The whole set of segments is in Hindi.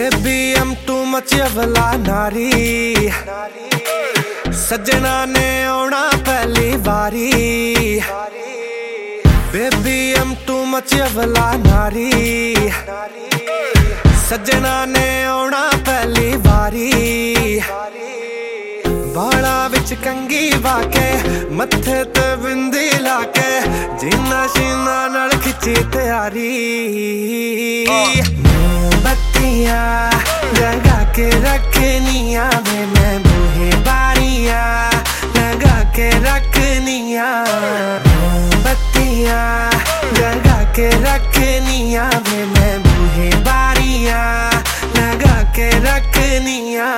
बेबी I'm too much अवला नारी, सजना ने आना पहली बारी। बेबी I'm too much अवला नारी, सजना ने आना पहली बारी। बाला विच कंगी वाके, मत्थे ते बिंदी लाके, जीना शीना नाल खिची तैयारी। मोमबत्तियां लगा के रखनिया वे, मैं बूहे बारियां लगा के रखनिया। मोमबत्तियां लगा के रखनिया वे, मैं बूहे बारियां लगा के रखनिया।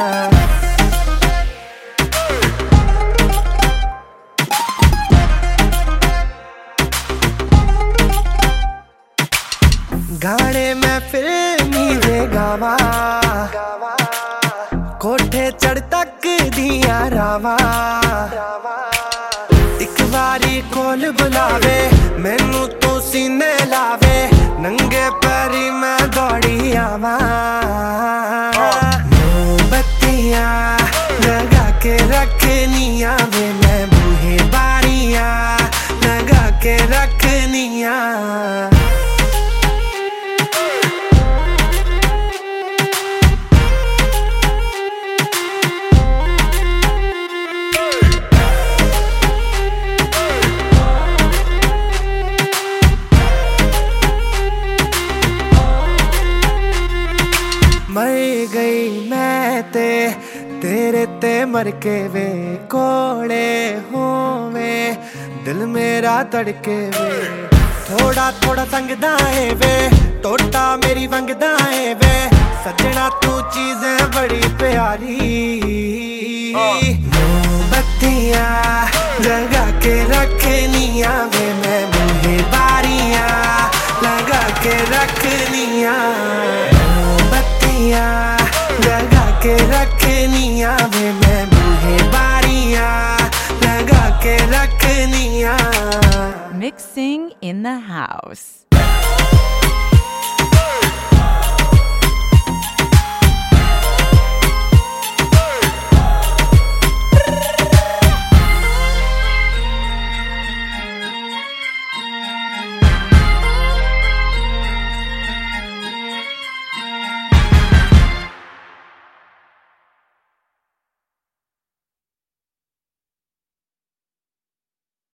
गाने में फिल्मी दे गावा, कोठे चढ़ तक दिया रावा। एक बारी कोल बुलावे, मैनू तू सीने लावे, नंगे पैरी मैं दौड़ी आवा। मोमबत्तियां लगा के रखनिया वे, मैं बूहे बारियां लगा के रखनिया। मर गई मैं तेरे ते मर के वे, कोड़े होवे दिल मेरा तड़के वे। थोड़ा थोड़ा संगदा है वे, टोटा मेरी वंगदा है वे, सजना तू चीजें बड़ी प्यारी। मोमबत्तियां जगा के रखनिया वे, मैं बूहे बारियां लगा के रखनिया। लगा के रखनिया वे, मैं बूहे बारियां लगा के रखनिया। Mixing in the house.